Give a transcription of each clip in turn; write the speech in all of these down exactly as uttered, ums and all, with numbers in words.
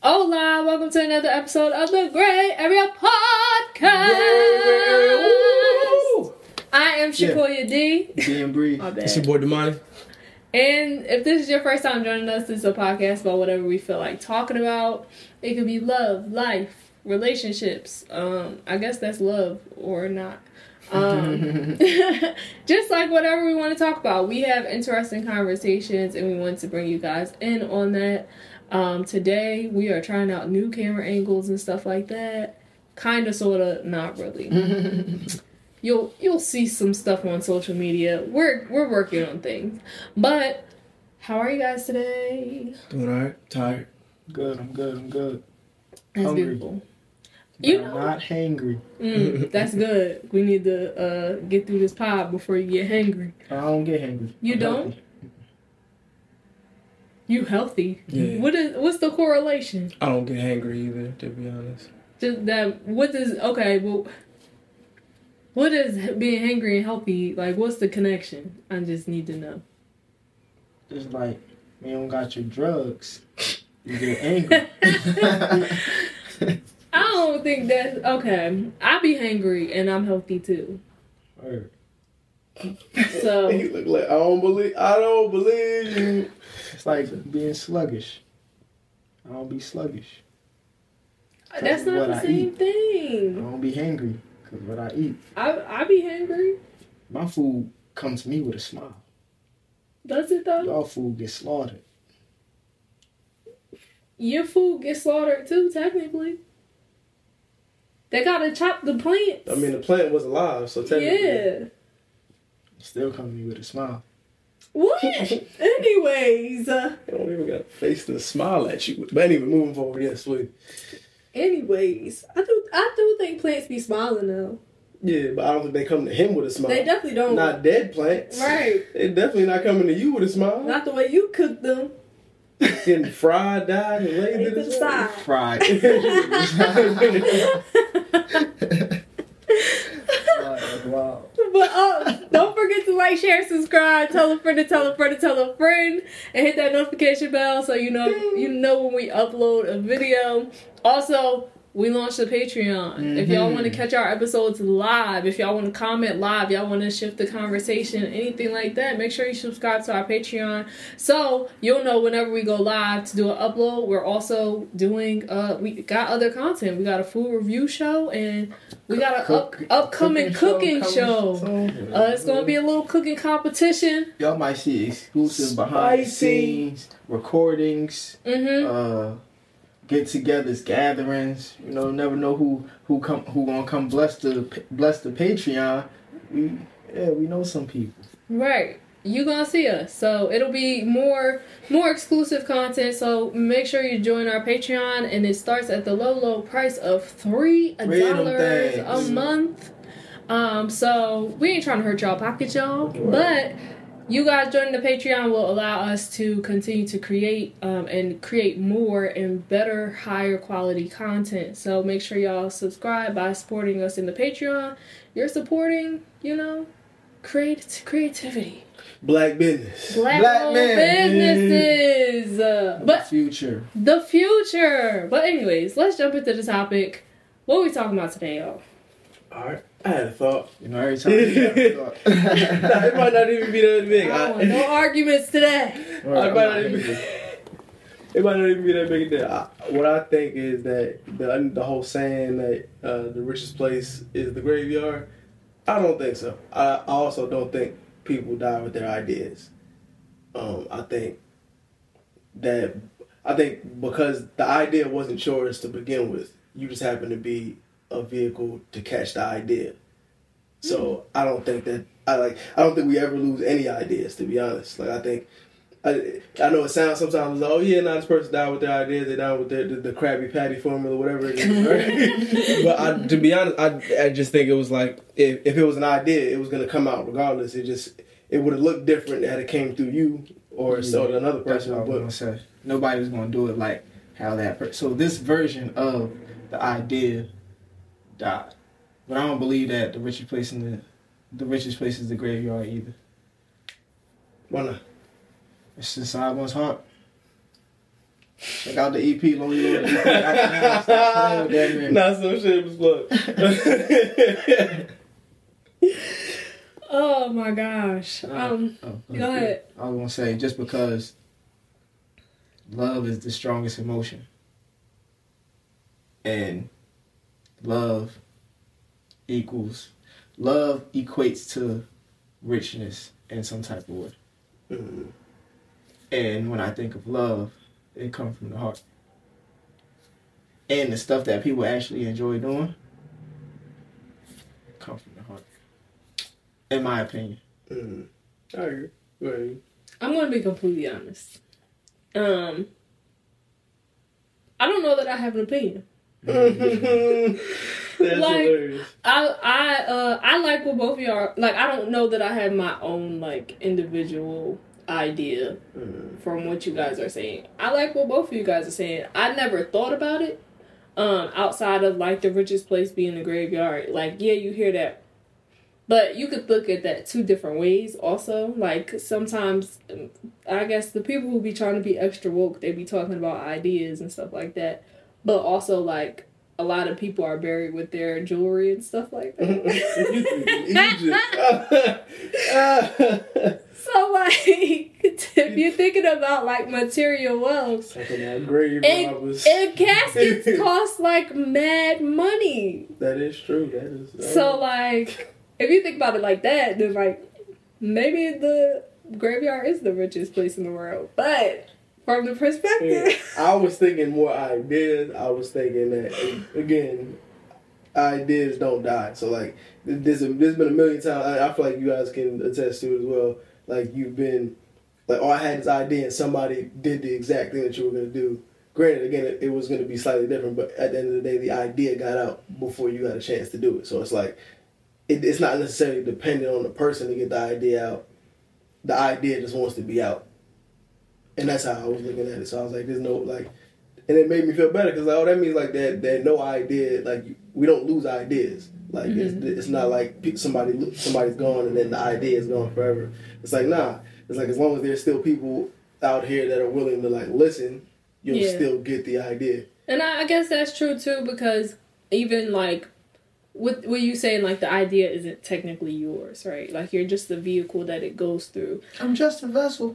Hola, welcome to another episode of the Gray Area Podcast. Woo! I am Shakoya yeah. D. D and Bree. It's your boy Damani. And if this is your first time joining us, this is a podcast about whatever we feel like talking about. It could be love, life, relationships. Um, I guess that's love or not. Um, just like whatever we want to talk about. We have interesting conversations and we want to bring you guys in on that. Um, today we are trying out new camera angles and stuff like that. Kinda, sorta, not really. you'll you'll see some stuff on social media. We're we're working on things. But how are you guys today? Doing alright. Tired. Good. I'm good. I'm good. That's Hungry. beautiful. But You I'm know, not hangry. mm, that's good. We need to uh, get through this pod before you get hangry. I don't get hangry. You I'm don't? healthy. You healthy? Yeah. What is what's the correlation? I don't get hangry either, to be honest. Just that. What does okay? Well, what is being hangry and healthy like? What's the connection? I just need to know. Just like when you don't got your drugs, you get angry. I don't think that's okay. I be hangry and I'm healthy too. Word. So You look like I don't believe. I don't believe you. It's like being sluggish. I don't be sluggish. that's not what the I same eat. I thing. don't be hangry because what I eat. I I be hangry. My food comes to me with a smile. Does it though? Y'all food gets slaughtered. Your food gets slaughtered too, technically. They gotta chop the plants. I mean, the plant was alive, so technically. yeah. Still come to me with a smile. What? Anyways. Uh, I don't even got a face to smile at you. But anyway, moving forward, yes, sweet. anyways, I do. I do think plants be smiling though. Yeah, but I don't think they come to him with a smile. They definitely don't. Not dead plants. Right. They definitely not coming to you with a smile. Not the way you cook them. Getting fried, died, and laid They to to the the side. side. Fried. Wow. But uh, don't forget to like, share, subscribe, tell a friend to tell a friend to tell a friend, and hit that notification bell so you know you know when we upload a video. Also, we launched a Patreon. Mm-hmm. If y'all want to catch our episodes live, if y'all want to comment live, y'all want to shift the conversation, anything like that, make sure you subscribe to our Patreon so you'll know whenever we go live to do an upload. We're also doing, uh, we got other content. We got a food review show and we got an up, upcoming cooking, cooking show. show. Uh, it's going to be a little cooking competition. Y'all might see exclusive behind the Spicy. scenes recordings. Mm-hmm. Uh, get-togethers, gatherings. You know, never know who who come who gonna come bless the bless the Patreon. We yeah, we know some people. Right. You gonna see us. So it'll be more more exclusive content. So make sure you join our Patreon, and it starts at the low low price of three dollars a month. Um, so we ain't trying to hurt y'all pockets, y'all, but you guys joining the Patreon will allow us to continue to create um, and create more and better, higher quality content. So make sure y'all subscribe by supporting us in the Patreon. You're supporting, you know, create creativity. Black business. Black, Black owned men. businesses. Uh, but Future. the future. But anyways, let's jump into the topic. What are we talking about today, y'all? Alright. I had a thought. You know, every time you have a thought. Nah, it might not even be that big. I I, don't want no arguments today. Right, I I'm might not not even, angry. it might not even be that big a deal. I, what I think is that the the whole saying that uh, the richest place is the graveyard, I don't think so. I, I also don't think people die with their ideas. Um, I think that I think because the idea wasn't yours to begin with, you just happen to be a vehicle to catch the idea. So I don't think that I like. I don't think we ever lose any ideas. To be honest, like I think. I, I know it sounds sometimes like, oh yeah, now this person died with their ideas, they died with their, the, the Krabby Patty formula, whatever it is, right? But I, to be honest, I, I just think it was like, if, if it was an idea, it was going to come out regardless. It just, it would have looked different had it came through you or Yeah, so another That's person. what I was But gonna say. Nobody was gonna do it like how that. Per- so this version of the idea died, but I don't believe that the richest place in the the richest place is the graveyard either. why not? It's inside one's heart. Check out the E P. Lonely Lord. E P. I can't stop playing with that man. Not so shameless plug. Oh my gosh. Um, oh, oh, go ahead. I was gonna say just because love is the strongest emotion, and love equals love equates to richness in some type of way. Mm-hmm. And when I think of love, it comes from the heart. And the stuff that people actually enjoy doing comes from the heart. In my opinion. Mm-hmm. I agree. Go ahead. I'm gonna be completely honest. Um, I don't know that I have an opinion. That's like, hilarious. I I uh I like what both of y'all are. Like, I don't know that I have my own like individual idea Mm-hmm. from what you guys are saying. I like what both of you guys are saying. I never thought about it. Um, outside of like the richest place being the graveyard. Like, yeah, you hear that. But you could look at that two different ways also. Like, sometimes, I guess the people who be trying to be extra woke, they be talking about ideas and stuff like that. But also, like, a lot of people are buried with their jewelry and stuff like that. So, like, if you're thinking about, like, material wealth, grave and, robbers. and caskets cost, like, mad money. That is true. That is. That So, is. like, if you think about it like that, then, like, maybe the graveyard is the richest place in the world. But from the perspective... Yeah, I was thinking more ideas. I was thinking that, again, ideas don't die. So, like, there's, a, there's been a million times, I, I feel like you guys can attest to it as well. Like, you've been, like, oh, I had this idea and somebody did the exact thing that you were going to do. Granted, again, it, it was going to be slightly different, but at the end of the day, the idea got out before you got a chance to do it. So, it's like, it, it's not necessarily dependent on the person to get the idea out. The idea just wants to be out. And that's how I was looking at it. So I was like, there's no, like, and it made me feel better because, like, oh, that means, like, that that no idea, like, we don't lose ideas. Like, mm-hmm. it's, it's not like somebody somebody's gone and then the idea is gone forever. It's like, nah. It's like, as long as there's still people out here that are willing to, like, listen, you'll yeah. still get the idea. And I, I guess that's true, too, because even, like, with what you saying, like, the idea isn't technically yours, right? Like, you're just the vehicle that it goes through. I'm just a vessel.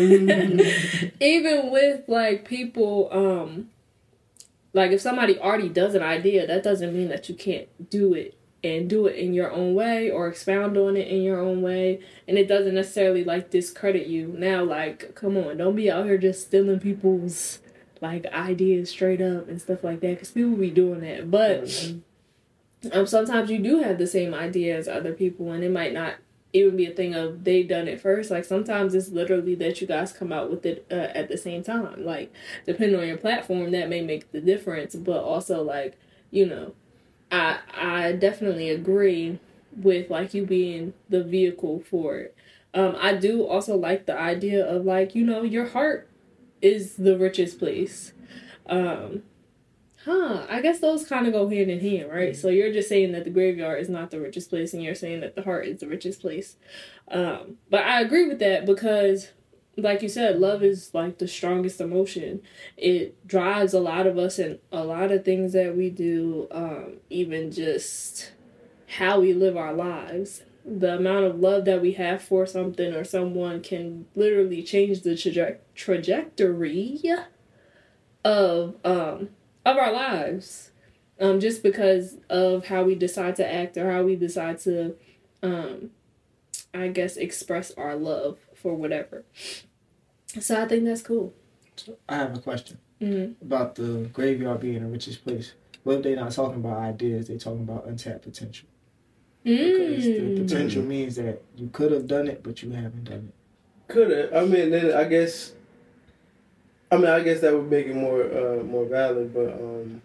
Even with, like, people, um, like, if somebody already does an idea, that doesn't mean that you can't do it and do it in your own way or expound on it in your own way. And it doesn't necessarily, like, discredit you. Now, like, come on, don't be out here just stealing people's, like, ideas straight up and stuff like that, because people be doing that. But... Mm-hmm. Um, sometimes you do have the same idea as other people, and it might not even be a thing of they've done it first. Like, sometimes it's literally that you guys come out with it uh, at the same time. Like, depending on your platform, that may make the difference. But also, like, you know, I I definitely agree with, like, you being the vehicle for it. Um, I do also like the idea of, like, you know, your heart is the richest place. Um... Huh, I guess those kind of go hand in hand, right? Mm-hmm. So you're just saying that the graveyard is not the richest place, and you're saying that the heart is the richest place. Um, but I agree with that because, like you said, love is like the strongest emotion. It drives a lot of us in a lot of things that we do, um, even just how we live our lives. The amount of love that we have for something or someone can literally change the traje- trajectory of... um. of our lives, um, just because of how we decide to act or how we decide to, um, I guess, express our love for whatever. So I think that's cool. So I have a question mm-hmm. about the graveyard being the richest place. What if they're not talking about ideas, they're talking about untapped potential? Mm. Because the potential means that you could have done it, but you haven't done it. Could have. I mean, then I guess... I mean, I guess that would make it more uh, more valid, but um,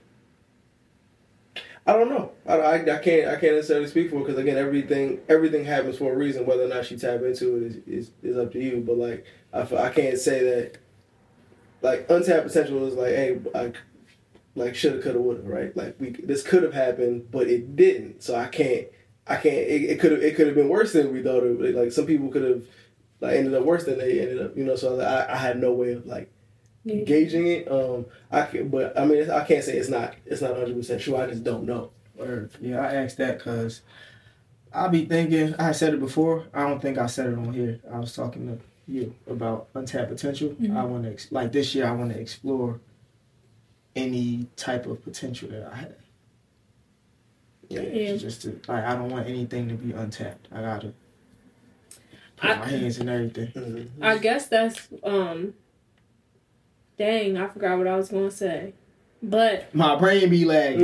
I don't know. I, I, I can't I can't necessarily speak for it because, again, everything everything happens for a reason. Whether or not she tap into it is, is, is up to you. But, like, I, I can't say that, like, untapped potential is like, hey, I, like, shoulda, coulda, woulda, right? Like, we this could have happened, but it didn't. So I can't I can't. It, it could have it could have been worse than we thought it. Like, some people could have, like, ended up worse than they ended up. You know, so I, I had no way of, like, Yeah. gauging it. Um, I can, but I mean, I can't say it's not it's not one hundred percent true. I just don't know. Or yeah, I asked that because I be thinking. I said it before. I don't think I said it on here. I was talking to you about untapped potential. Mm-hmm. I want to ex- like this year. I want to explore any type of potential that I have. Yeah, Yeah. just to, like I don't want anything to be untapped. I gotta put I- my hands in everything. Mm-hmm. I guess that's um. Dang, I forgot what I was gonna say, but My brain be lagging.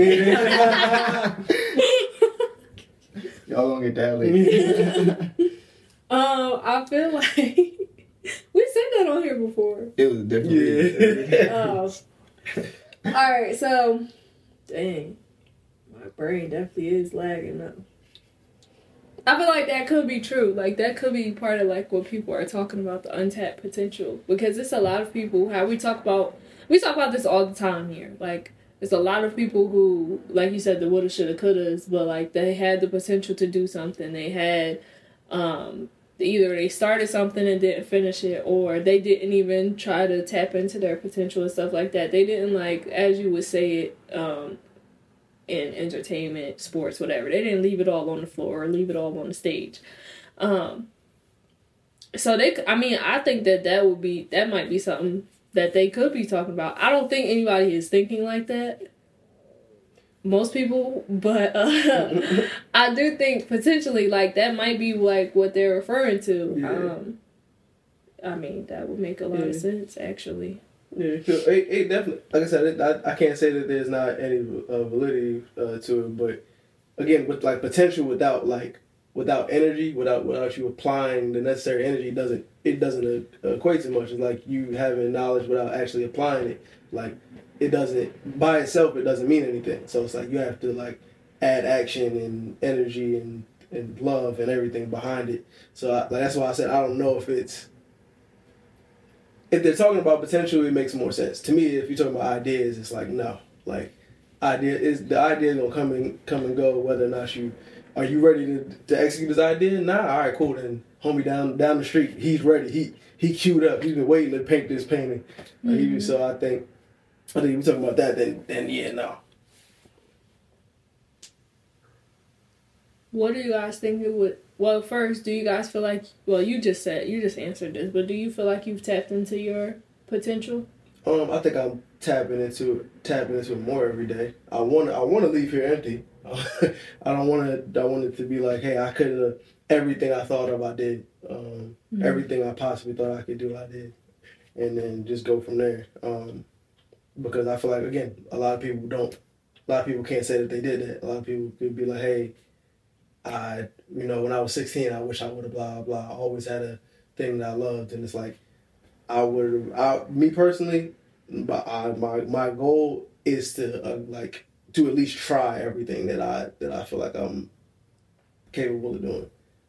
Y'all gonna get that later. um, I feel like we said that on here before. It was different. Yeah. Oh, all right. So, dang, my brain definitely is lagging though. I feel like that could be true. Like that could be part of like what people are talking about, the untapped potential. Because it's a lot of people, how we talk about we talk about this all the time here. Like it's a lot of people who, like you said, the woulda, shoulda, couldas, but like they had the potential to do something. They had um either they started something and didn't finish it, or they didn't even try to tap into their potential and stuff like that. They didn't, like, as you would say it, um in entertainment, sports, whatever. They didn't leave it all on the floor or leave it all on the stage. Um, so they, I mean, I think that that would be, that might be something that they could be talking about. I don't think anybody is thinking like that. Most people, but uh, I do think potentially like that might be like what they're referring to. Yeah. Um, I mean, that would make a lot Yeah. of sense, actually. Yeah, so it, it definitely. Like I said, it, I, I can't say that there's not any uh, validity uh, to it, but again, with like potential without like without energy, without without you applying the necessary energy, doesn't it doesn't uh, equate to much. It's like you having knowledge without actually applying it. Like it doesn't by itself. It doesn't mean anything. So it's like you have to like add action and energy and and love and everything behind it. So I, like, that's why I said I don't know if it's. If they're talking about potential, it makes more sense to me. If you're talking about ideas, it's like no, like idea is the idea is gonna come and come and go. Whether or not you are you ready to, to execute this idea? Nah, all right, cool. Then homie down down the street, he's ready. He he queued up. He's been waiting to paint this painting. Like, Mm-hmm. he- so I think I think if we're talking about that, then then yeah, no. What do you guys think it would? Well, first, do you guys feel like? Well, you just said you just answered this, but do you feel like you've tapped into your potential? Um, I think I'm tapping into tapping into it more every day. I want I want to leave here empty. I don't want to. I want it to be like, hey, I could have everything I thought of, I did. Um, Mhm. Everything I possibly thought I could do, I did, and then just go from there. Um, because I feel like again, a lot of people don't. A lot of people can't say that they did that. A lot of people could be like, hey, I, you know, when I was sixteen, I wish I would have blah, blah. I always had a thing that I loved. And it's like, I would have, me personally, my, I, my my goal is to, uh, like, to at least try everything that I, that I feel like I'm capable of doing.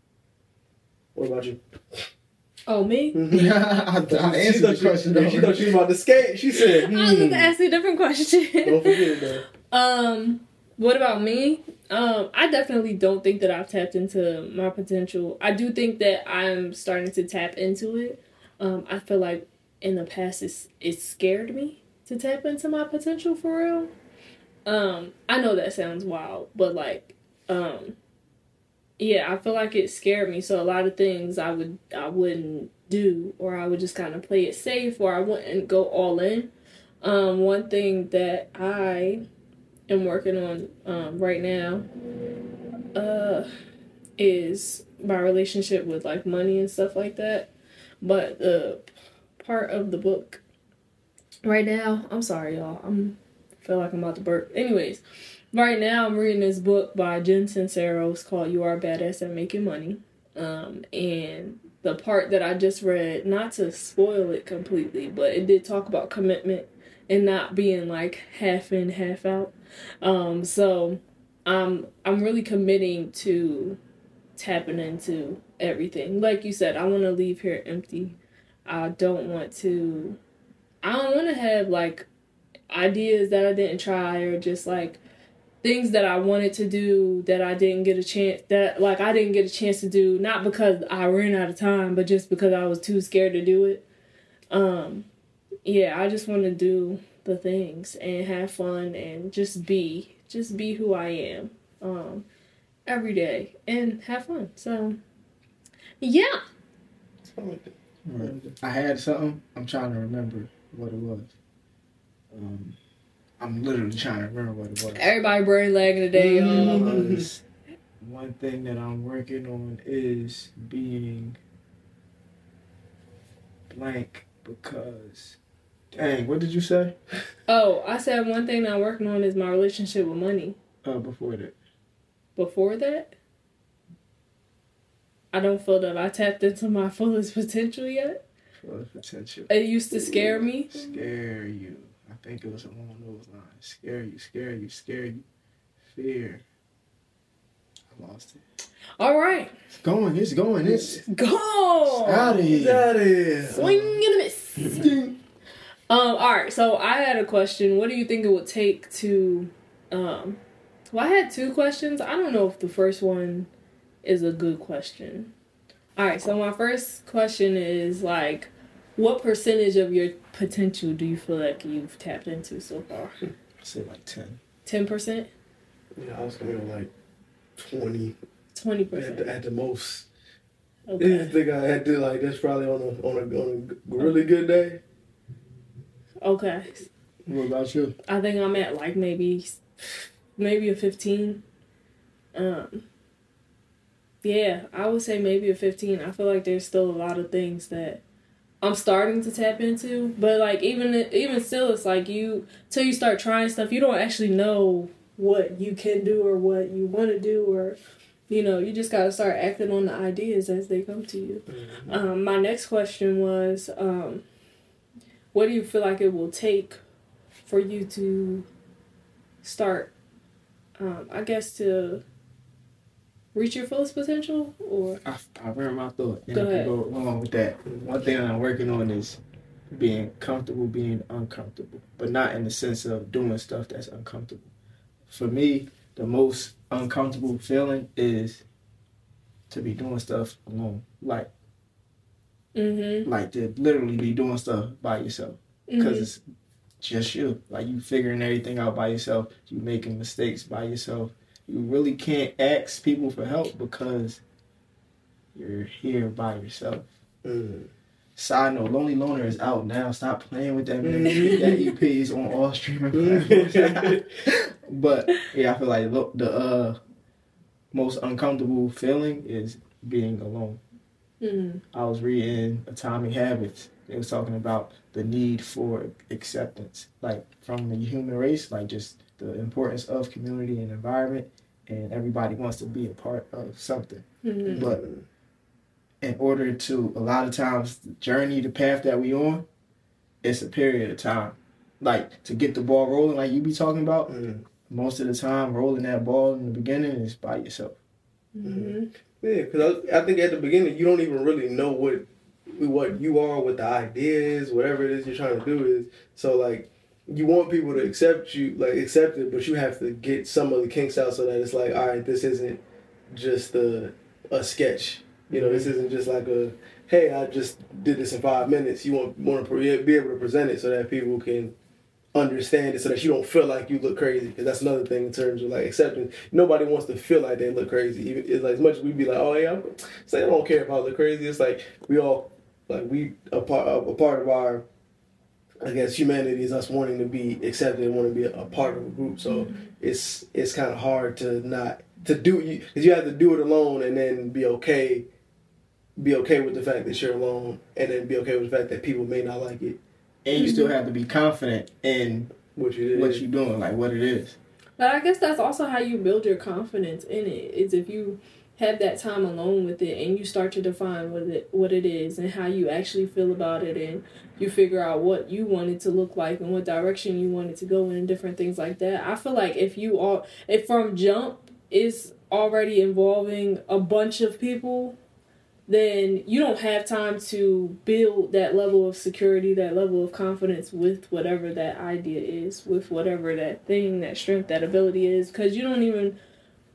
What about you? Oh, me? I, I answered the question. She, she thought she was about to skate. She said, hmm. I was going to ask you a different question. Don't forget it, though. Um, what about me? Um, I definitely don't think that I've tapped into my potential. I do think that I'm starting to tap into it. Um, I feel like in the past it's it scared me to tap into my potential for real. Um, I know that sounds wild, but like, um, yeah, I feel like it scared me. So a lot of things I would I wouldn't do, or I would just kind of play it safe, or I wouldn't go all in. Um, one thing that I am working on um, right now uh, is my relationship with like money and stuff like that. But the part of the book right now, I'm sorry y'all, I'm feel like I'm about to burp. Anyways, right now I'm reading this book by Jen Sincero. It's called You Are a Badass at Making Money. Um, and the part that I just read, not to spoil it completely, but it did talk about commitment and not being like half in, half out. Um, so um, I'm really committing to tapping into everything. Like you said, I want to leave here empty. I don't want to, I don't want to have like ideas that I didn't try, or just like things that I wanted to do that I didn't get a chance, that like I didn't get a chance to do, not because I ran out of time, but just because I was too scared to do it. Um, yeah, I just want to do the things and have fun and just be, just be who I am, um, every day and have fun. So, yeah. I had something. I'm trying to remember what it was. Um, I'm literally trying to remember what it was. Everybody brain lagging today, y'all. Because one thing that I'm working on is being blank because, dang, what did you say? Oh, I said one thing that I'm working on is my relationship with money. Uh, before that. Before that, I don't feel that I tapped into my fullest potential yet. Fullest potential. It used to scare me. Scare you. I think it was along those lines. Scare you, scare you, scare you. Fear. I lost it. All right. It's going, it's going, it's... Go! Out of here. Get out of here. Swing and a miss. um, alright, so I had a question. What do you think it would take to... Um, well, I had two questions. I don't know if the first one is a good question. Alright, so my first question is, like, what percentage of your potential do you feel like you've tapped into so far? I'd say like ten. ten percent? Yeah, I was going to go like twenty. twenty At percent. the, at the most. Okay. I think I had to, like, that's probably on a, on a, on a really good day. Okay. What about you? I think I'm at, like, maybe... Maybe a fifteen. Um, yeah, I would say maybe a fifteen. I feel like there's still a lot of things that I'm starting to tap into. But, like, even even still, it's like you... Till you start trying stuff, you don't actually know what you can do or what you want to do. Or, you know, you just got to start acting on the ideas as they come to you. Mm-hmm. Um, my next question was, um, what do you feel like it will take for you to start... Um, I guess to reach your fullest potential, or I, I remember my thought. And Go I can ahead. go along with that. One thing that I'm working on is being comfortable being uncomfortable, but not in the sense of doing stuff that's uncomfortable. For me, the most uncomfortable feeling is to be doing stuff alone, like mm-hmm. like to literally be doing stuff by yourself, because Mm-hmm. it's just you. Like, you figuring everything out by yourself. You making mistakes by yourself. You really can't ask people for help because you're here by yourself. Mm. Side note, Lonely Loner is out now. Stop playing with that man. Mhm. That E P is on all streaming platforms. But yeah, I feel like lo- the uh, most uncomfortable feeling is being alone. Mm-hmm. I was reading Atomic Habits. It was talking about the need for acceptance, like from the human race, like just the importance of community and environment, and everybody wants to be a part of something. Mm-hmm. But in order to, a lot of times, the journey, the path that we on, it's a period of time. Like, to get the ball rolling, like you be talking about, Mm. most of the time, rolling that ball in the beginning is by yourself. Mm-hmm. Yeah, because I, I think at the beginning, you don't even really know what what you are, what the idea is, whatever it is you're trying to do is. So, like, you want people to accept you, like, accept it, but you have to get some of the kinks out so that it's like, all right, this isn't just a, a sketch. You know, this isn't just like a, hey, I just did this in five minutes. You want, want to pre- be able to present it so that people can understand it, so that you don't feel like you look crazy. Because that's another thing in terms of, like, acceptance. Nobody wants to feel like they look crazy. Even, it's like, as much as we'd be like, oh, yeah, I'm, say I don't care if I look crazy. It's like we all, like, we, a part, a part of our, I guess, humanity is us wanting to be accepted and want to be a, a part of a group. So mm-hmm. it's it's kind of hard to not, to do, because you have to do it alone and then be okay, be okay with the fact that you're alone, and then be okay with the fact that people may not like it. And you still have to be confident in what you did. what you're doing, like what it is. But I guess that's also how you build your confidence in it. Is if you have that time alone with it and you start to define what it what it is and how you actually feel about it, and you figure out what you want it to look like and what direction you want it to go in and different things like that. I feel like if you are if from jump is already involving a bunch of people, then you don't have time to build that level of security, that level of confidence with whatever that idea is, with whatever that thing, that strength, that ability is, because you don't even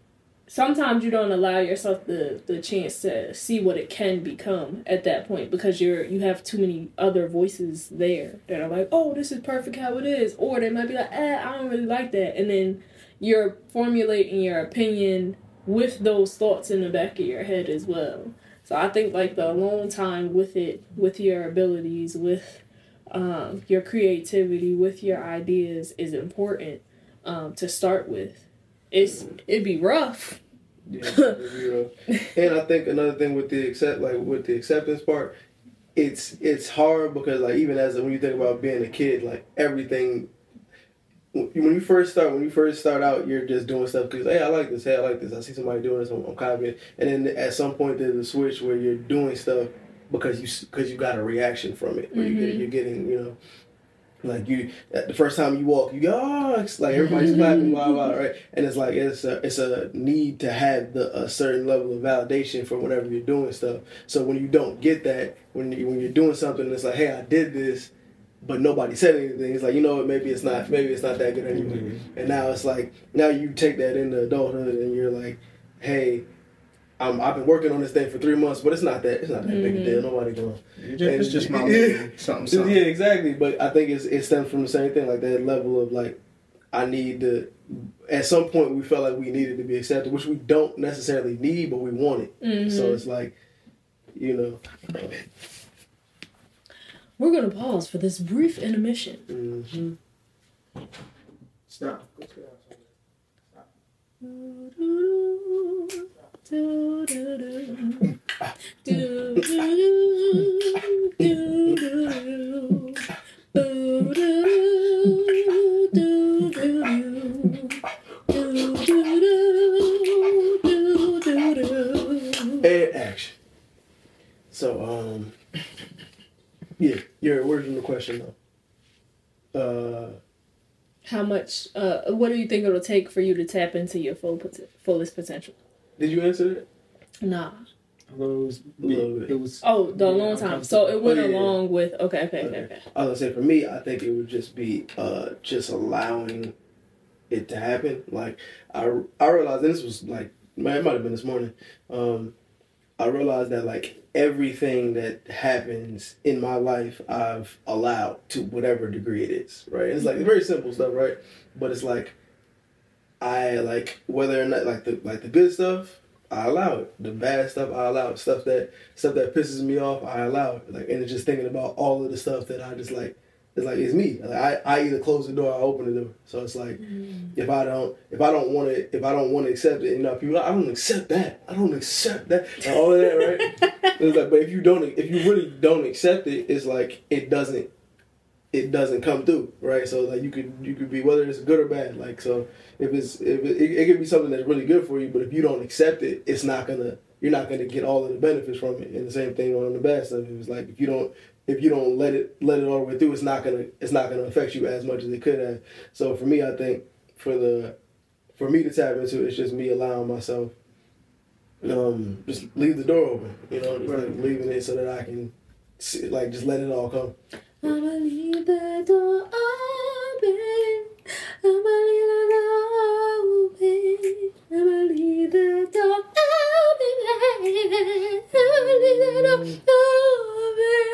sometimes you don't allow yourself the, the chance to see what it can become at that point because you're you have too many other voices there that are like, oh, this is perfect how it is. Or they might be like, eh, I don't really like that. And then you're formulating your opinion with those thoughts in the back of your head as well. So I think like the alone time with it, with your abilities, with um, your creativity, with your ideas is important um, to start with. It's it'd be rough. Yeah, it'd be rough. And I think another thing with the accept like with the acceptance part, it's it's hard because like even as when you think about being a kid, like everything. When you first start, when you first start out, you're just doing stuff because hey, I like this. Hey, I like this. I see somebody doing this. I'm, I'm copying. And then at some point, there's a switch where you're doing stuff because you because you got a reaction from it. Where mm-hmm. you, you're getting, you know, like you the first time you walk, you go, oh, it's like everybody's clapping, blah blah, right? And it's like it's a it's a need to have the a certain level of validation for whenever you're doing stuff. So when you don't get that, when you, when you're doing something, it's like, hey, I did this. But nobody said anything. It's like, you know what, maybe it's not maybe it's not that good anyway. Mm-hmm. And now it's like now you take that into adulthood and you're like, hey, I'm, I've been working on this thing for three months, but it's not that it's not that mm-hmm. big a deal. Nobody going. It's just my yeah, something, something. Yeah, exactly. But I think it's it stems from the same thing, like that level of like I need to. At some point, we felt like we needed to be accepted, which we don't necessarily need, but we want it. Mm-hmm. So it's like, you know. Uh, We're going to pause for this brief intermission. Mm-hmm. Stop. And action. So, um... yeah, your original question though. Uh, How much? Uh, what do you think it'll take for you to tap into your full fullest potential? Did you answer it? Nah. Well, it was, it, it was. Oh, the yeah, long time. So it went oh, yeah, along yeah. with. Okay, okay, okay, okay. okay. I was gonna say for me, I think it would just be uh, just allowing it to happen. Like I, I realized and this was like man, it might have been this morning. Um, I realized that like. Everything that happens in my life, I've allowed to whatever degree it is, right? It's like very simple stuff, right? But it's like I like whether or not like the like the good stuff, I allow it. The bad stuff, I allow it. Stuff that stuff that pisses me off, I allow it. Like and it's just thinking about all of the stuff that I just like. It's like it's me. Like I, I either close the door or I open the door. So it's like mm. if I don't if I don't want to if I don't want to accept it, you know, people I don't accept that. I don't accept that. And all of that, right? It's like, but if you don't if you really don't accept it, it's like it doesn't it doesn't come through, right? So like you could you could be whether it's good or bad. Like so if it's if it, it, it could be something that's really good for you, but if you don't accept it, it's not gonna you're not gonna get all of the benefits from it. And the same thing on the bad stuff. It was like if you don't If you don't let it let it all the way through, it's not gonna it's not gonna affect you as much as it could have. So for me, I think for the for me to tap into it, it's just me allowing myself um just leave the door open, you know, just like leaving it so that I can see, like just let it all come. I'ma leave the door open. I'ma leave the door open. I'ma leave the door open. I'ma leave the door open.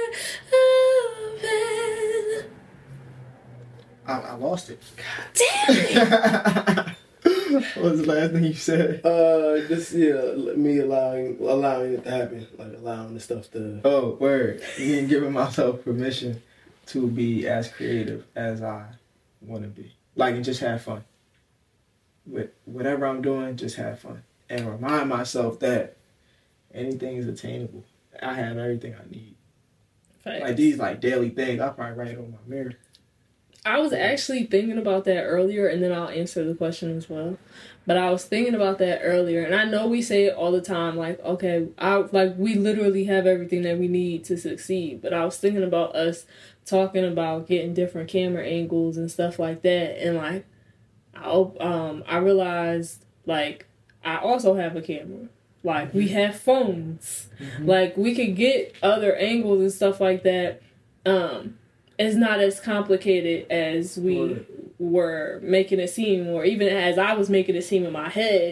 Open. I, I lost it. God damn it! What was the last thing you said? Uh, just yeah, me allowing allowing it to happen, like allowing the stuff to. Oh, word! Me giving myself permission to be as creative as I want to be, like and just have fun. With whatever I'm doing, just have fun and remind myself that anything is attainable. I have everything I need. Thanks. Like these, like daily things. I probably write it on my mirror. I was actually thinking about that earlier, and then I'll answer the question as well. But I was thinking about that earlier, and I know we say it all the time, like, okay, I like we literally have everything that we need to succeed. But I was thinking about us talking about getting different camera angles and stuff like that, and like, I um I realized like I also have a camera. Like we have phones, mm-hmm. like we could get other angles and stuff like that. Um. It's not as complicated as we were making it seem, or even as I was making it seem in my head.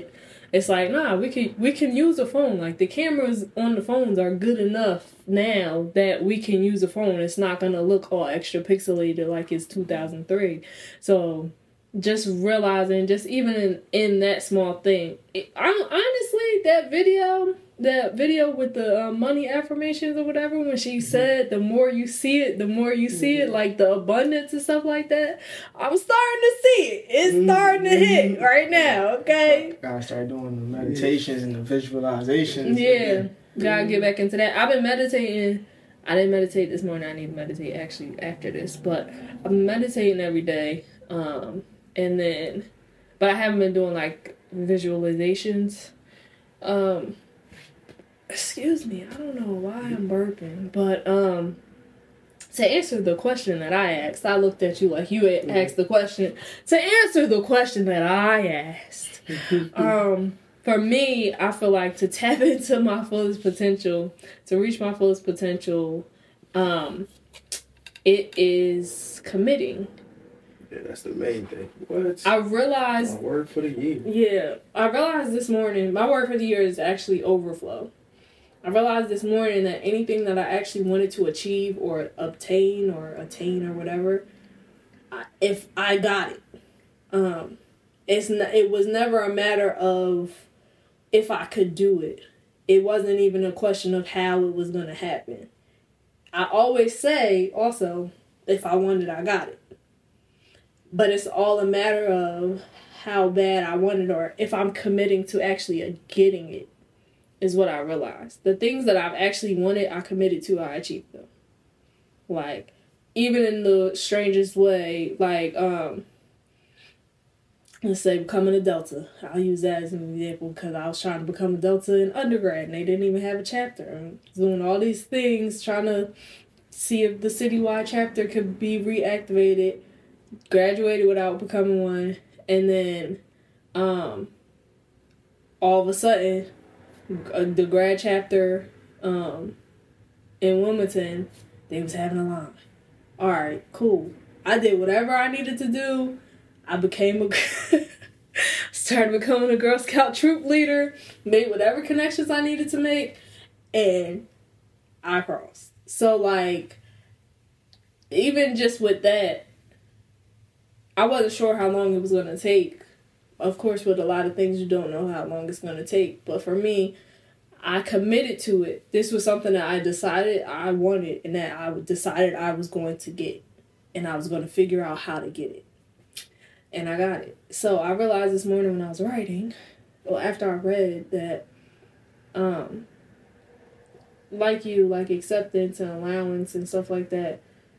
it's like, nah, we can we can use a phone. Like the cameras on the phones are good enough now that we can use a phone. It's not gonna look all extra pixelated like it's two thousand three. So just realizing, just even in, in that small thing, it, I'm honestly that video. That video with the uh, money affirmations or whatever, when she said the more you see it, the more you see it, like the abundance and stuff like that, I'm starting to see it. It's starting to hit right now, okay? Gotta start doing the meditations and the visualizations. Yeah, gotta get back into that. I've been meditating. I didn't meditate this morning. I need to meditate actually after this, but I'm meditating every day. Um, and then, but I haven't been doing like visualizations. Um, Excuse me, I don't know why I'm burping, but um, to answer the question that I asked, I looked at you like you had asked the question. To answer the question that I asked, um, for me, I feel like to tap into my fullest potential, to reach my fullest potential, um, it is committing. Yeah, that's the main thing. What? I realized... My word for the year. Yeah, I realized this morning, my word for the year is actually overflow. I realized this morning that anything that I actually wanted to achieve or obtain or attain or whatever, I, if I got it, um, it's n- it was never a matter of if I could do it. It wasn't even a question of how it was going to happen. I always say also, if I want it, I got it. But it's all a matter of how bad I want it or if I'm committing to actually getting it. Is what I realized. The things that I've actually wanted, I committed to, I achieved them. Like, even in the strangest way, like, um, let's say becoming a Delta. I'll use that as an example because I was trying to become a Delta in undergrad and they didn't even have a chapter. I'm doing all these things, trying to see if the citywide chapter could be reactivated, graduated without becoming one, and then, um, all of a sudden, the grad chapter um, in Wilmington, they was having a line. All right, cool. I did whatever I needed to do. I became a... started becoming a Girl Scout troop leader. Made whatever connections I needed to make. And I crossed. So, like, even just with that, I wasn't sure how long it was going to take. Of course, with a lot of things, you don't know how long it's going to take. But for me, I committed to it. This was something that I decided I wanted and that I decided I was going to get. And I was going to figure out how to get it. And I got it. So I realized this morning when I was writing, well, after I read that, um, like you, like acceptance and allowance and stuff like that,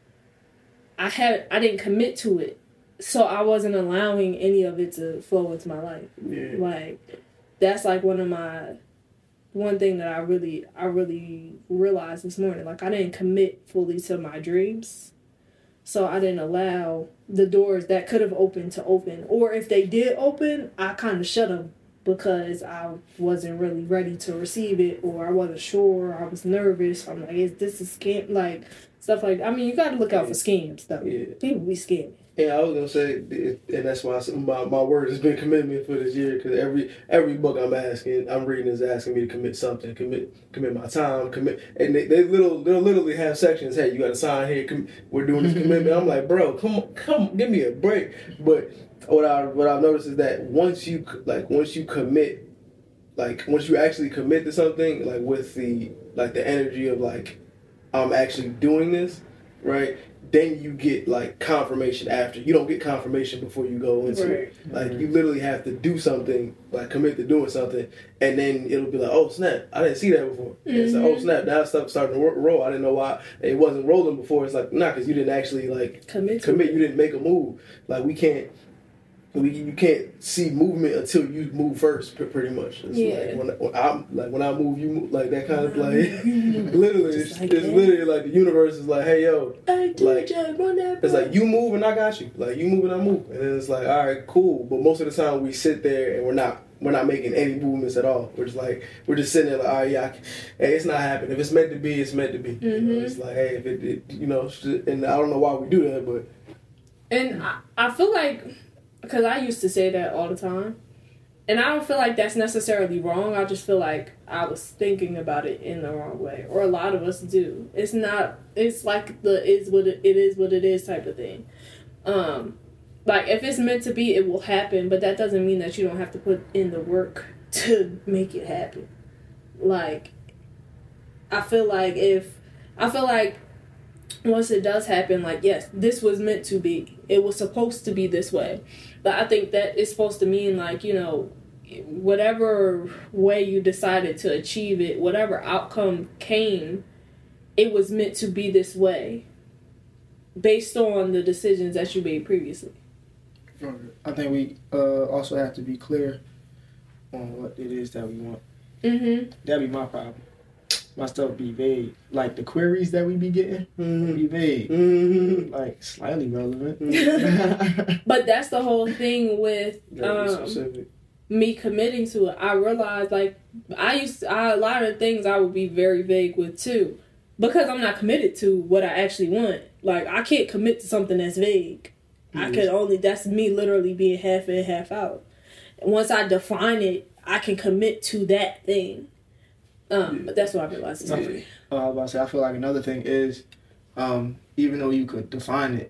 I had I didn't commit to it. So I wasn't allowing any of it to flow into my life. Yeah. Like, that's like one of my, one thing that I really, I really realized this morning. Like, I didn't commit fully to my dreams. So I didn't allow the doors that could have opened to open. Or if they did open, I kind of shut them because I wasn't really ready to receive it. Or I wasn't sure. Or I was nervous. I'm like, is this a scam? Like, stuff like that. I mean, you got to look out for scams, though. Yeah. People be scamming. Yeah, I was gonna say, and that's why I said my my word has been commitment for this year. Because every every book I'm asking, I'm reading is asking me to commit something, commit commit my time, commit. And they they little they'll literally have sections. Hey, you got to sign here. Com- we're doing this commitment. I'm like, bro, come on, come, give me a break. But what I what I've noticed is that once you like once you commit, like once you actually commit to something, like with the like the energy of like I'm actually doing this, right? Then you get like confirmation after. You don't get confirmation before you go into Right. it. Like you literally have to do something, like commit to doing something, and then it'll be like, oh snap, I didn't see that before. And it's like, oh snap, now stuff starting to roll. I didn't know why it wasn't rolling before. It's like, nah, because you didn't actually like Commit to commit. it. You didn't make a move. Like we can't. We, you can't see movement until you move first, pretty much. It's Yeah. like when, when I like when I move, you move, like that kind of like. Just literally, it's, like it's that. literally like the universe is like, hey yo, Hey, like D J, run that it's back. like you move and I got you. Like you move and I move, and then it's like, all right, cool. But most of the time we sit there and we're not we're not making any movements at all. We're just like we're just sitting there like, all right, yeah, I can, hey, it's not happening. If it's meant to be, it's meant to be. You know, Mhm. it's like, hey, if it, it, you know, and I don't know why we do that, but And I, I feel like, because I used to say that all the time, and I don't feel like that's necessarily wrong. I just feel like I was thinking about it in the wrong way, or a lot of us do. It's not. It's like the is what it, it is what it is type of thing. Um, like if it's meant to be, it will happen. But that doesn't mean that you don't have to put in the work to make it happen. Like, I feel like if I feel like once it does happen, like yes, this was meant to be. It was supposed to be this way. But I think that it's supposed to mean like, you know, whatever way you decided to achieve it, whatever outcome came, it was meant to be this way based on the decisions that you made previously. I think we uh, also have to be clear on what it is that we want. Mm-hmm. That'd be my problem. My stuff be vague. Like the queries that we be getting, Mm-hmm. be vague. Mm-hmm. Like slightly relevant. But that's the whole thing with um, me committing to it. I realized like I used to, I, a lot of things I would be very vague with too, because I'm not committed to what I actually want. Like I can't commit to something that's vague. Yes. I can only that's me literally being half in, half out. And once I define it, I can commit to that thing. Um, but that's what I realized. I, feel, uh, I was about to say, I feel like another thing is, um, even though you could define it,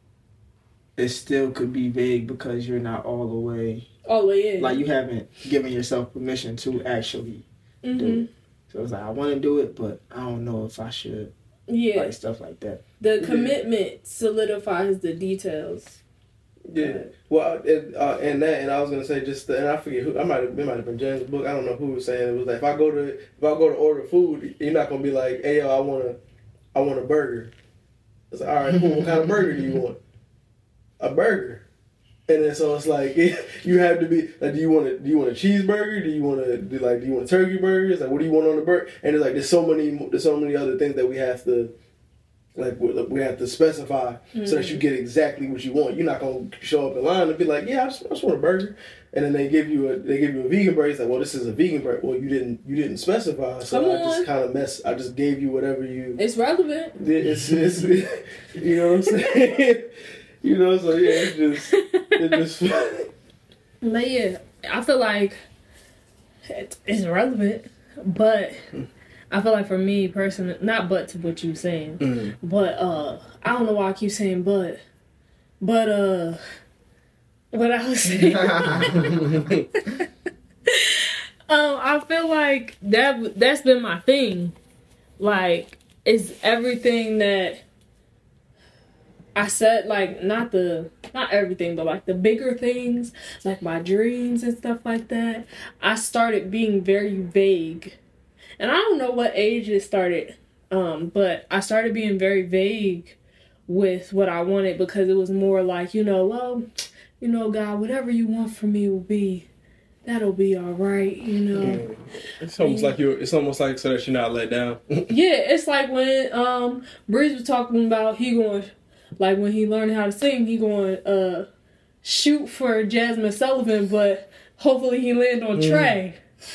it still could be vague because you're not all the way, all the way in. Like you haven't given yourself permission to actually mm-hmm. do it. So it's like I want to do it, but I don't know if I should. Yeah, like stuff like that. The commitment solidifies the details. Yeah, well, and, uh, and that, and I was gonna say just, the, and I forget who I might have, it might have been James' book. I don't know who was saying it was like if I go to if I go to order food, you're not gonna be like, hey yo, I want a, I want a burger. It's like, all right, cool. What kind of burger do you want? A burger. And then so it's like you have to be like, do you want a do you want a cheeseburger? Do you want to do like do you want a turkey burger? It's like, what do you want on the burger? And it's like there's so many there's so many other things that we have to. Like, we have to specify mm-hmm. so that you get exactly what you want. You're not going to show up in line and be like, yeah, I just, I just want a burger. And then they give you a they give you a vegan burger. It's like, well, this is a vegan burger. Well, you didn't you didn't specify. So Come I on. just kind of mess. I just gave you whatever you. It's relevant. It's, it's, you know what I'm saying? You know, so yeah, it's just, it's just funny. But yeah, I feel like it's relevant, but... I feel like for me personally, not but to what you're saying, mm-hmm. but uh, I don't know why I keep saying but, but uh, what I was saying, um, I feel like that that's been my thing, like it's everything that I said, like not the not everything, but like the bigger things, like my dreams and stuff like that. I started being very vague. And I don't know what age it started, um, but I started being very vague with what I wanted because it was more like, you know, well, you know, God, whatever you want from me will be, that'll be all right, you know. Mm. It's almost and, like you're, it's almost like so that you're not let down. Yeah, it's like when um, Breeze was talking about he going, like when he learned how to sing, he going uh, shoot for Jasmine Sullivan, but hopefully he land on mm. Trey.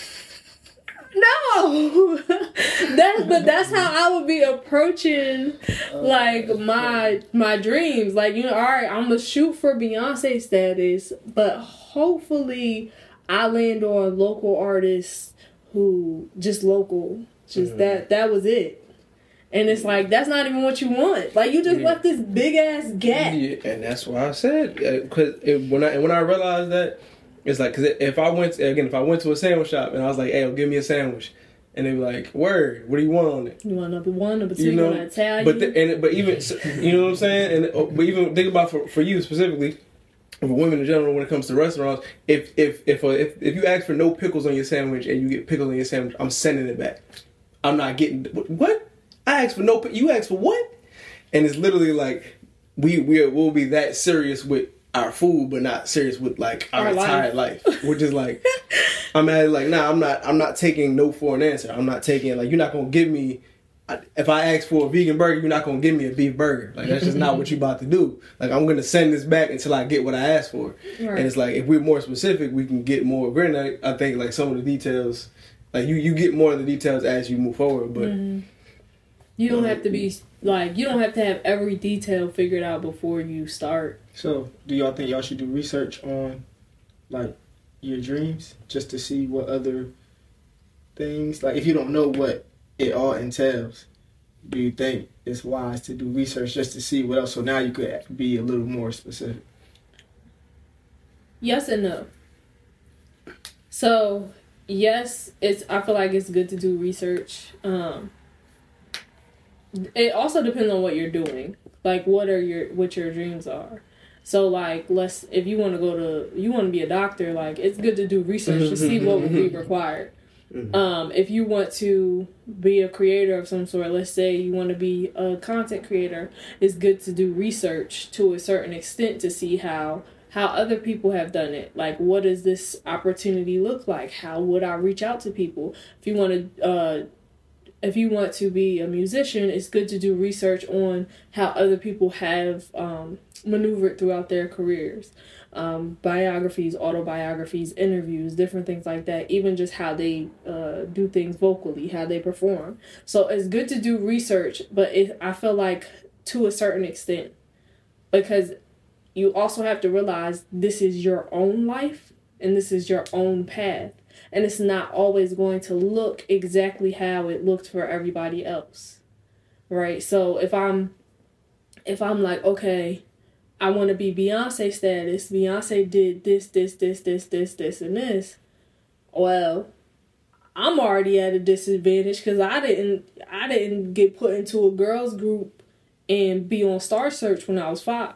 No, that's but that's how I would be approaching like my my dreams. Like, you know, all right, I'm gonna shoot for Beyonce status, but hopefully I land on local artists who just local, just mm-hmm. that that was it. And it's like that's not even what you want. Like you just yeah. left this big ass gap. Yeah, and that's why I said because uh, when I when I realized that. It's like, cause if I went to, again, if I went to a sandwich shop and I was like, "Hey, give me a sandwich," and they'd be like, "Word, what do you want on it?" You want number one, number two, you know, you want Italian. But the, and but even you know what I'm saying, and but even think about for for you specifically, for women in general, when it comes to restaurants, if if if uh, if if you ask for no pickles on your sandwich and you get pickles on your sandwich, I'm sending it back. I'm not getting what I asked for no. You asked for what? And it's literally like we we will be that serious with our food, but not serious with like our, our entire life. life. Which is like, I'm at like, nah, I'm not, I'm not taking no for an answer. I'm not taking like, you're not gonna give me. If I ask for a vegan burger, you're not gonna give me a beef burger. Like that's just not what you about to do. Like I'm gonna send this back until I get what I asked for. Right. And it's like if we're more specific, we can get more. Granted, I think like some of the details, like you, you get more of the details as you move forward. But mm-hmm. you don't um, have to be like you don't have to have every detail figured out before you start. So, do y'all think y'all should do research on, like, your dreams just to see what other things, like if you don't know what it all entails, do you think it's wise to do research just to see what else? So now you could be a little more specific. Yes and no. So yes, it's. I feel like it's good to do research. Um, it also depends on what you're doing. Like, what are your what your dreams are. So like, let's if you want to go to you want to be a doctor, like it's good to do research to see what would be required. Mm-hmm. Um, if you want to be a creator of some sort, let's say you want to be a content creator, it's good to do research to a certain extent to see how how other people have done it. Like, what does this opportunity look like? How would I reach out to people? If you want to, uh, if you want to be a musician, it's good to do research on how other people have um, maneuvered throughout their careers. Um, biographies, autobiographies, interviews, different things like that. Even just how they uh, do things vocally, how they perform. So it's good to do research, but it, I feel like to a certain extent, because you also have to realize this is your own life and this is your own path. And it's not always going to look exactly how it looked for everybody else. Right? So if I'm if I'm like, okay, I want to be Beyonce status. Beyonce did this, this, this, this, this, this, and this. Well, I'm already at a disadvantage because I didn't I didn't get put into a girls group and be on Star Search when I was five.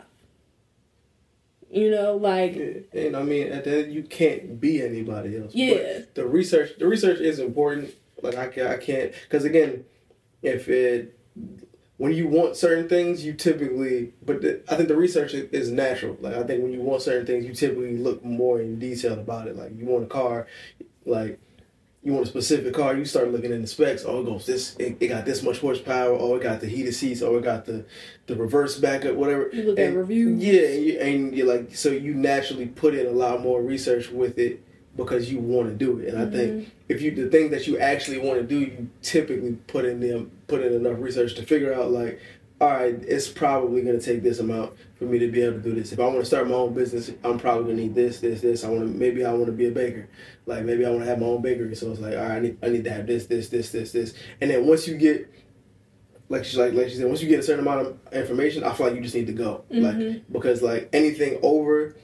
You know, like, and I mean, at the end, you can't be anybody else. Yeah. But the research, the research is important. Like I can't, I can't, because again, if it, when you want certain things, you typically, but the, I think the research is natural. Like I think when you want certain things, you typically look more in detail about it. Like you want a car, like you want a specific car, you start looking in the specs. Oh, it goes this, it, it got this much horsepower. Oh, it got the heated seats. Oh, it got the, the reverse backup, whatever. You look and, at reviews. Yeah, and, you, and you're like, so you naturally put in a lot more research with it because you want to do it. And mm-hmm. I think if you the thing that you actually want to do, you typically put in them put in enough research to figure out like, all right, it's probably going to take this amount for me to be able to do this. If I want to start my own business, I'm probably going to need this, this, this. I want to maybe I want to be a baker, like maybe I want to have my own bakery. So it's like, all right, I need I need to have this, this, this, this, this. And then once you get, like she like like she said, once you get a certain amount of information, I feel like you just need to go, mm-hmm. like because like anything over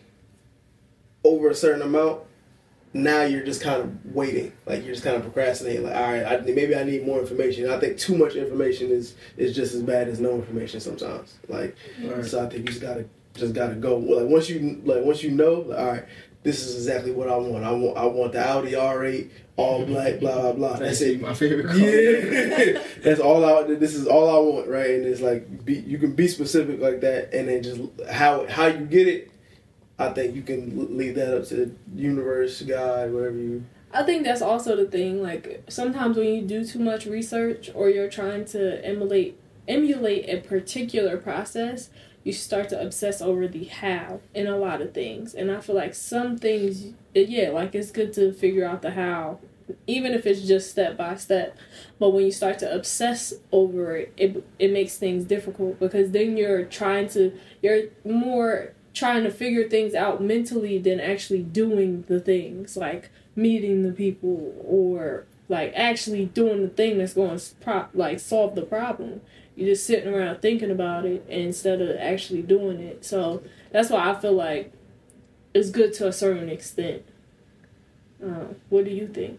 over a certain amount, now you're just kind of waiting, like you're just kind of procrastinating. Like, all right, I, maybe I need more information. And I think too much information is is just as bad as no information sometimes. Like, right. So I think you just gotta just gotta go. Like once you like once you know, like, all right, this is exactly what I want. I want I want the Audi R eight, all black, blah blah blah. That's it. My favorite car. Yeah, that's all I. This is all I want, right? And it's like be, you can be specific like that, and then just how how you get it. I think you can leave that up to the universe, God, whatever you... I think that's also the thing. Like, sometimes when you do too much research or you're trying to emulate emulate a particular process, you start to obsess over the how in a lot of things. And I feel like some things, yeah, like it's good to figure out the how, even if it's just step by step. But when you start to obsess over it, it, it makes things difficult because then you're trying to, you're more... trying to figure things out mentally than actually doing the things, like meeting the people or like actually doing the thing that's going to pro- like solve the problem. You're just sitting around thinking about it instead of actually doing it. So that's why I feel like it's good to a certain extent. Uh, what do you think?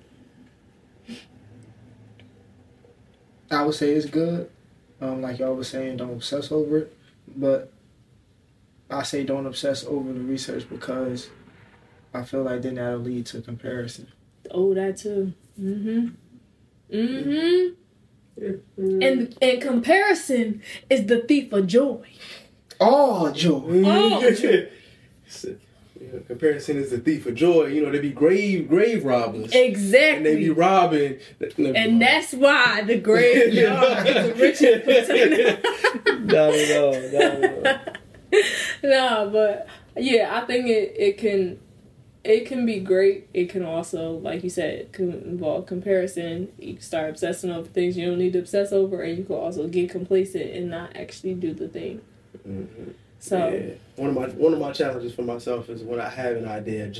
I would say it's good. Um, like y'all was saying, don't obsess over it, but I say don't obsess over the research because I feel like then that'll lead to comparison. Oh, that too. Mm-hmm. Mm-hmm. Mm-hmm. And and comparison is the thief of joy. Oh, joy. Oh, joy. Yeah, comparison is the thief of joy. You know, they be grave grave robbers. Exactly. And they be robbing. And that's why the graveyard is the richest percent. Not at all. Not at all. No, but yeah, I think it, it can it can be great. It can also, like you said, can involve comparison. You can start obsessing over things you don't need to obsess over, and you can also get complacent and not actually do the thing. Mm-hmm. So yeah. one of my one of my challenges for myself is when I have an idea, just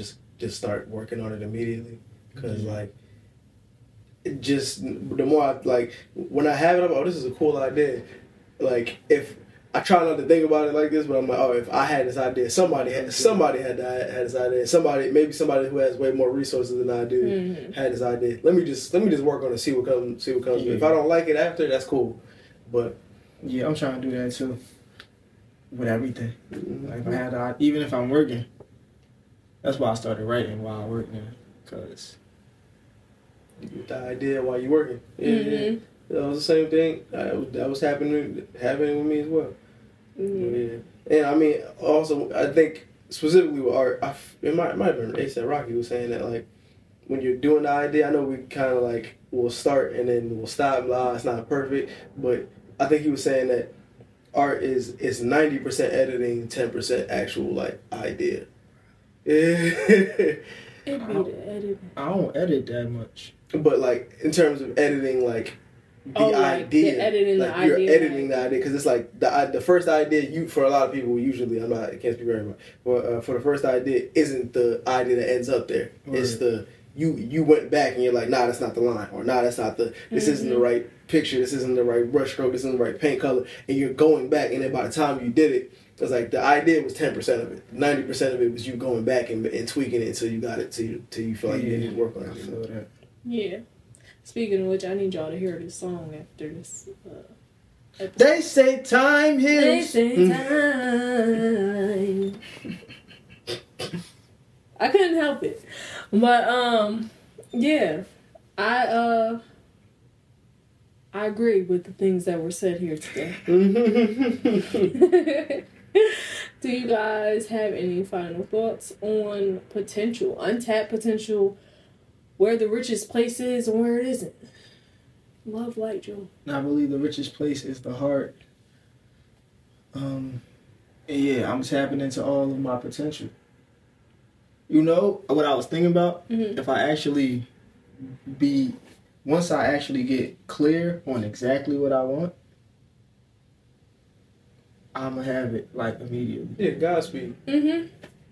just start working on it immediately. Because, mm-hmm. like, it just, the more I, like, when I have it, I'm like, oh, this is a cool idea. Like, if, I try not to think about it like this, but I'm like, oh, if I had this idea, somebody had, somebody had, to, had this idea. Somebody, maybe somebody who has way more resources than I do mm-hmm. had this idea. Let me just, let me just work on it, see what comes, see what comes. Yeah. If I don't like it after, that's cool. But, yeah, I'm trying to do that too. With everything. Mm-hmm. Like, if I had to, even if I'm working, that's why I started writing while I work now. Because you get the idea while you're working. Yeah, mm-hmm. yeah. That was the same thing. That was happening, happening with me as well. Mm-hmm. Yeah. And I mean, also, I think specifically with art, I, it might, it might have been A$AP Rocky was saying that, like, when you're doing the idea, I know we kind of like, we'll start and then we'll stop, blah, it's not perfect. But I think he was saying that art is is ninety percent editing, ten percent actual, like, idea. It'd be the editing. I don't edit that much. But, like, in terms of editing, like, the oh, like idea. The editing like, the you're idea. editing the idea. Because it's like, the the first idea, you for a lot of people, usually, I'm not, I can't speak very much, but uh, for the first idea, isn't the idea that ends up there. Right. It's the, you you went back and you're like, nah, that's not the line. Or, nah, that's not the, this mm-hmm. isn't the right picture. This isn't the right brush stroke. This isn't the right paint color. And you're going back, and then by the time you did it, it's like the idea was ten percent of it. ninety percent of it was you going back and, and tweaking it until you got it, till you, till you feel like yeah, you didn't work on it. I feel that. Yeah. Speaking of which, I need y'all to hear this song after this uh, episode. They say time heals. They say time. I couldn't help it. But, um, yeah. I, uh... I agree with the things that were said here today. Do you guys have any final thoughts on potential, untapped potential, where the richest place is and where it isn't? Love light, Joe. I believe the richest place is the heart. Um, and yeah, I'm tapping into all of my potential. You know what I was thinking about? Mm-hmm. If I actually be... Once I actually get clear on exactly what I want, I'm going to have it, like, immediately. Yeah, Godspeed. Mm-hmm.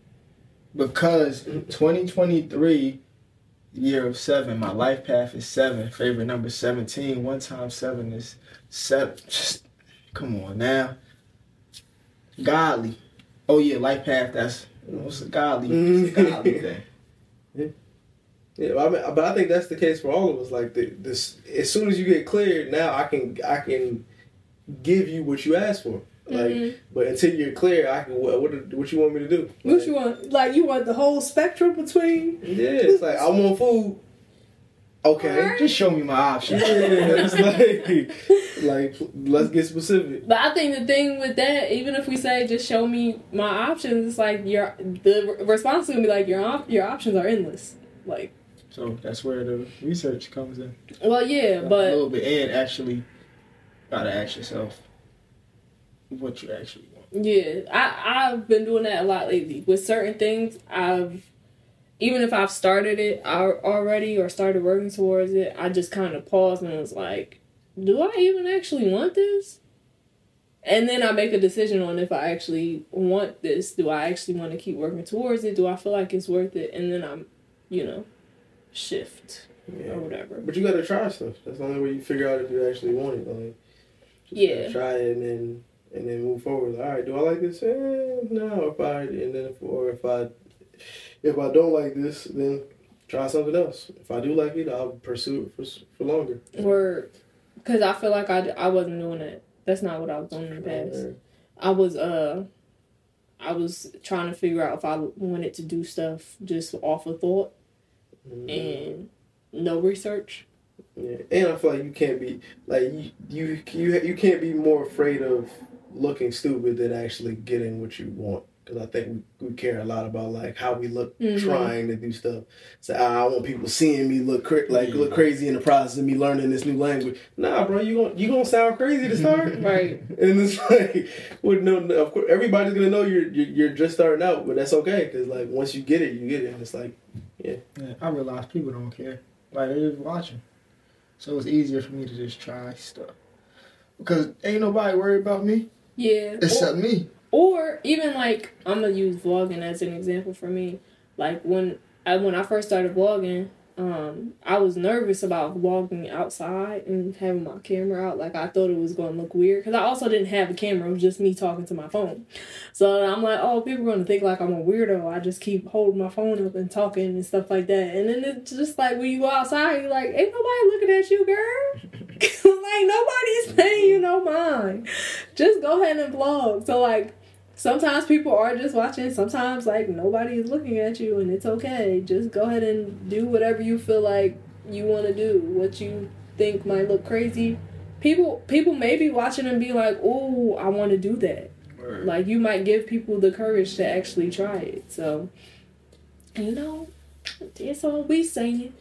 Because twenty twenty-three, year of seven, my life path is seven. Favorite number seventeen. One times seven is seven. Just, come on now. Godly. Oh, yeah, life path, that's, what's a godly, it's a godly thing. Yeah. Yeah, I mean, but I think that's the case for all of us. Like, the, this, as soon as you get cleared, now I can I can give you what you asked for. Like, mm-hmm. But until you're clear, I can what what, what you want me to do? What like, you want? Like, you want the whole spectrum between? Yeah, it's like I want food. Okay, right. Just show me my options. Yeah, it's like like let's get specific. But I think the thing with that, even if we say just show me my options, it's like your the response is gonna be like your op- your options are endless. Like. So that's where the research comes in. Well, yeah, like but... A little bit, and actually gotta ask yourself what you actually want. Yeah, I, I've been doing that a lot lately. With certain things, I've... Even if I've started it already or started working towards it, I just kind of paused and was like, do I even actually want this? And then I make a decision on if I actually want this. Do I actually want to keep working towards it? Do I feel like it's worth it? And then I'm, you know... shift yeah. or whatever. But you gotta try stuff. That's the only way you figure out if you actually want it. Like, just yeah. try it and then and then move forward. Like, all right, do I like this? Eh, no. If I and then if, or if I if I don't like this, then try something else. If I do like it, I'll pursue it for for longer. Or because I feel like I, I wasn't doing that. That's not what I was doing in the past. Right. I was uh I was trying to figure out if I wanted to do stuff just off of thought. Mm-hmm. And no research. Yeah, and I feel like you can't be like you you you you can't be more afraid of looking stupid than actually getting what you want. Because I think we, we care a lot about like how we look mm-hmm. trying to do stuff. So I want people seeing me look cra- like look crazy in the process of me learning this new language. Nah, bro, you gonna you gonna sound crazy to start, right? And it's like, with no, of course, everybody's gonna know you're you're, you're just starting out, but that's okay because like once you get it, you get it. And it's like, yeah. yeah. I realize people don't care. Like they're just watching, so it's easier for me to just try stuff because ain't nobody worried about me. Yeah, except or, me. Or even like I'm gonna use vlogging as an example for me. Like when I, when I first started vlogging, um, I was nervous about vlogging outside and having my camera out. Like, I thought it was going to look weird. Because I also didn't have a camera. It was just me talking to my phone. So I'm like, oh, people are going to think like I'm a weirdo. I just keep holding my phone up and talking and stuff like that. And then it's just like, when you go outside, you're like, ain't nobody looking at you, girl. Like, nobody's paying you no mind. Just go ahead and vlog. So, like, sometimes people are just watching. Sometimes, like, nobody is looking at you, and it's okay. Just go ahead and do whatever you feel like you want to do. What you think might look crazy. People people may be watching and be like, oh, I want to do that. Word. Like, you might give people the courage to actually try it. So, you know, that's all we saying.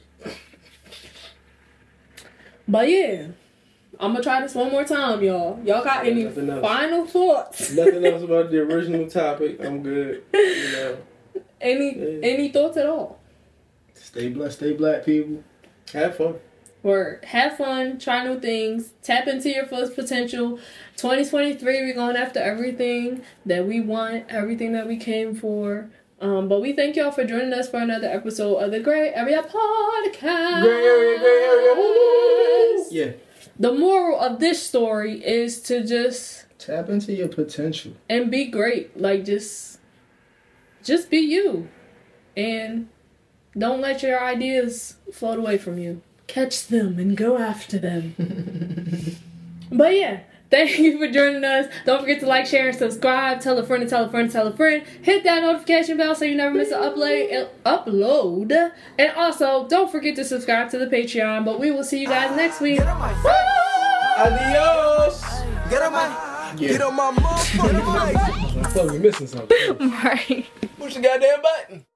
But, yeah. I'm gonna try this one more time, y'all. Y'all got any final thoughts? Nothing else about the original topic. I'm good. You know. Any yeah. any thoughts at all? Stay blessed, stay black, people. Have fun. Or have fun, try new things, tap into your full potential. twenty twenty-three, we're going after everything that we want, everything that we came for. Um, but we thank y'all for joining us for another episode of the Gray Area Podcast. Gray Area, Gray Area. Woo! Yeah. The moral of this story is to just tap into your potential and be great. Like, just, just be you, and don't let your ideas float away from you. Catch them and go after them. But yeah. Thank you for joining us. Don't forget to like, share, and subscribe. Tell a friend to tell a friend to tell a friend. Hit that notification bell so you never miss an upload. Upload. And also, don't forget to subscribe to the Patreon. But we will see you guys next week. Adios. Get on my, yeah. Get on my motherfucking face. I thought we were missing something. Right. Push the goddamn button.